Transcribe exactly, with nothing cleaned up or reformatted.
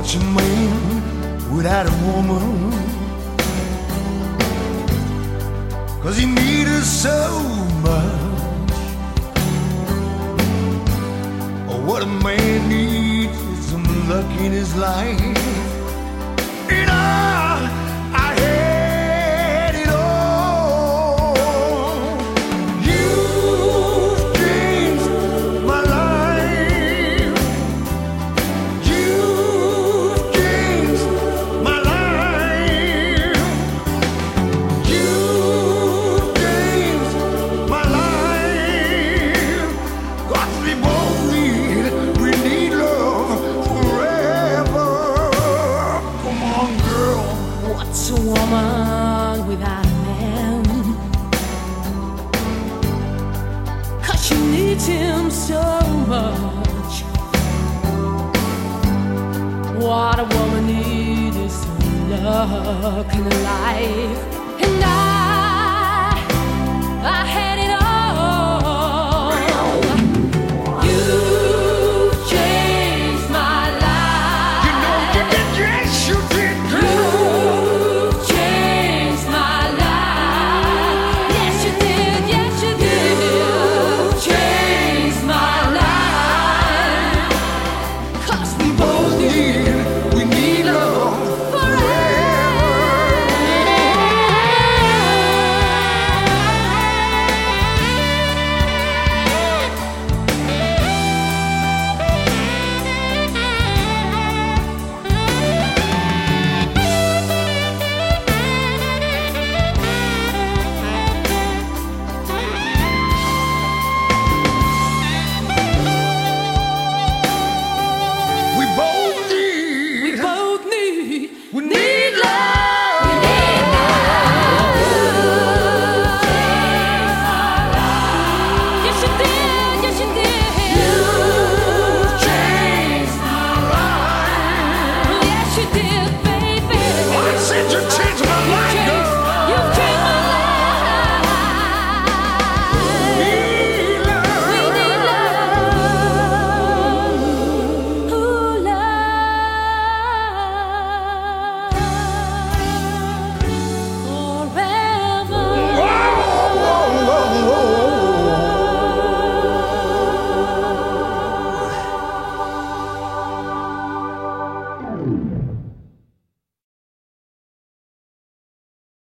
What's a man without a woman? 'Cause he needs her so much. Oh, what a man needs is some luck in his life. And I, I had it all. You've changed my life. You've changed my life. You've changed my life. 'Cause we both need, we need love forever. Come on, girl. What's a woman without a man? 'Cause she needs him so much. What a woman needs is some luck in her life.